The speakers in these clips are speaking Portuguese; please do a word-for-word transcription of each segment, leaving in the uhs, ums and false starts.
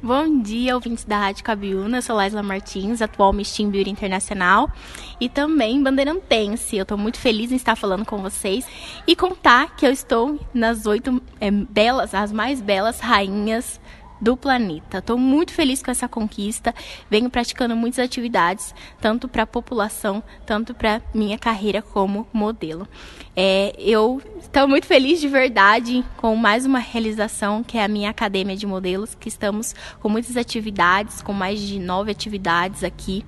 Bom dia, ouvintes da Rádio Cabiúna. Eu sou Laisla Martins, atual Miss Team Beauty Internacional e também bandeirantense. Eu estou muito feliz em estar falando com vocês e contar que eu estou nas oito é, belas, as mais belas rainhas do planeta. Estou muito feliz com essa conquista. Venho praticando muitas atividades, tanto para a população, tanto para minha carreira como modelo. É, eu estou muito feliz de verdade com mais uma realização, que é a minha academia de modelos, que estamos com muitas atividades, com mais de nove atividades aqui.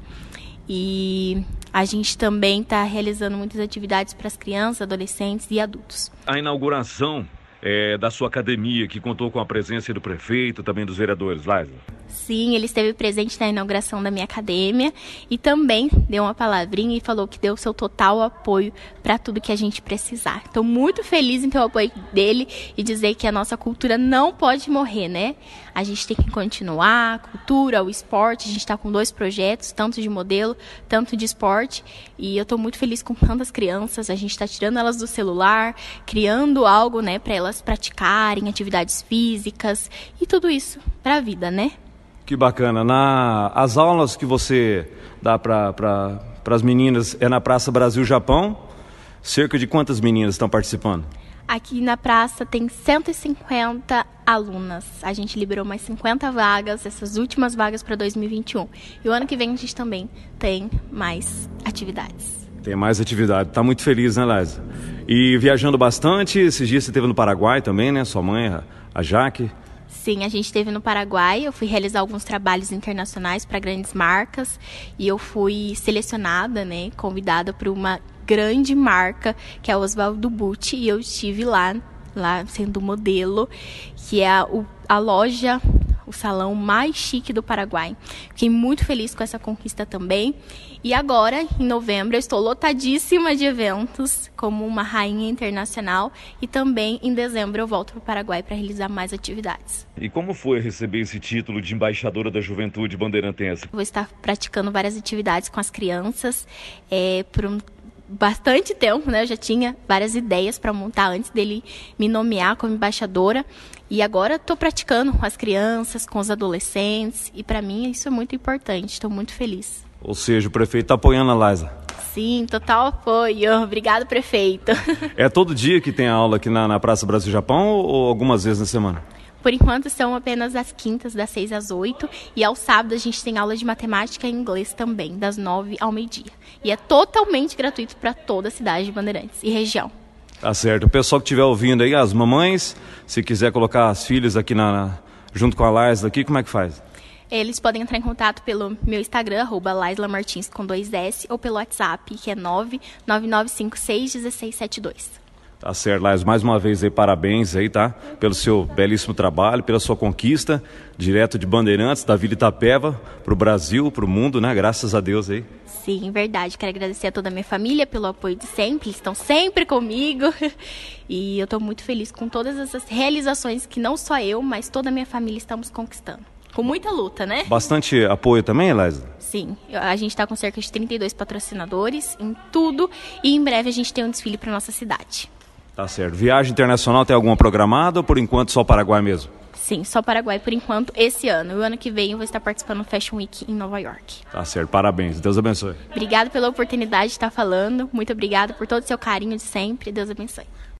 E a gente também está realizando muitas atividades para as crianças, adolescentes e adultos. A inauguração É, da sua academia, que contou com a presença do prefeito, também dos vereadores, Laisla. Sim, ele esteve presente na inauguração da minha academia e também deu uma palavrinha e falou que deu o seu total apoio para tudo que a gente precisar. Estou muito feliz em ter o apoio dele e dizer que a nossa cultura não pode morrer, né? A gente tem que continuar, a cultura, o esporte. A gente está com dois projetos, tanto de modelo, tanto de esporte. E eu estou muito feliz com tantas crianças. A gente está tirando elas do celular, criando algo, né, para elas praticarem atividades físicas e tudo isso para a vida, né? Que bacana. Na, as aulas que você dá para pra, as meninas é na Praça Brasil-Japão. Cerca de quantas meninas estão participando? Aqui na praça tem cento e cinquenta alunas. A gente liberou mais cinquenta vagas, essas últimas vagas para dois mil e vinte e um. E o ano que vem a gente também tem mais atividades. Tem mais atividade. Tá muito feliz, né, Laisla? E viajando bastante. Esses dias você esteve no Paraguai também, né? Sua mãe, a Jaque. Sim, a gente esteve no Paraguai. Eu fui realizar alguns trabalhos internacionais para grandes marcas e eu fui selecionada, né, convidada por uma grande marca, que é a Osvaldo Butti, e eu estive lá, lá sendo modelo, que é a, o, a loja, o salão mais chique do Paraguai. Fiquei muito feliz com essa conquista também. E agora, em novembro, eu estou lotadíssima de eventos, como uma rainha internacional. E também, em dezembro, eu volto para o Paraguai para realizar mais atividades. E como foi receber esse título de embaixadora da juventude bandeirantense? Vou estar praticando várias atividades com as crianças é, por um bastante tempo, né? Eu já tinha várias ideias para montar antes dele me nomear como embaixadora. E agora estou praticando com as crianças, com os adolescentes. E para mim isso é muito importante. Estou muito feliz. Ou seja, o prefeito está apoiando a Laisla. Sim, total apoio. Obrigado, prefeito. É todo dia que tem aula aqui na, na Praça Brasil-Japão ou algumas vezes na semana? Por enquanto são apenas as quintas, das seis às oito. E ao sábado a gente tem aula de matemática e inglês também, das nove ao meio-dia. E é totalmente gratuito para toda a cidade de Bandeirantes e região. Tá certo. O pessoal que estiver ouvindo aí, as mamães, se quiser colocar as filhas aqui na, junto com a Laisla aqui, como é que faz? Eles podem entrar em contato pelo meu Instagram, arroba Laisla Martins com dois S, ou pelo WhatsApp, que é nove nove nove cinco seis um seis sete dois. Tá certo, Laisla, mais uma vez aí, parabéns aí, tá? Pelo seu belíssimo trabalho, pela sua conquista, direto de Bandeirantes, da Vila Itapeva, pro Brasil, pro mundo, né? Graças a Deus aí. Sim, verdade. Quero agradecer a toda a minha família pelo apoio de sempre, eles estão sempre comigo. E eu estou muito feliz com todas essas realizações que não só eu, mas toda a minha família estamos conquistando. Com muita luta, né? Bastante apoio também, Laisla? Sim, a gente está com cerca de trinta e dois patrocinadores em tudo e em breve a gente tem um desfile para nossa cidade. Tá certo. Viagem internacional tem alguma programada ou por enquanto só Paraguai mesmo? Sim, só Paraguai por enquanto esse ano. E o ano que vem eu vou estar participando do Fashion Week em Nova York. Tá certo, parabéns. Deus abençoe. Obrigada pela oportunidade de estar falando. Muito obrigada por todo o seu carinho de sempre. Deus abençoe.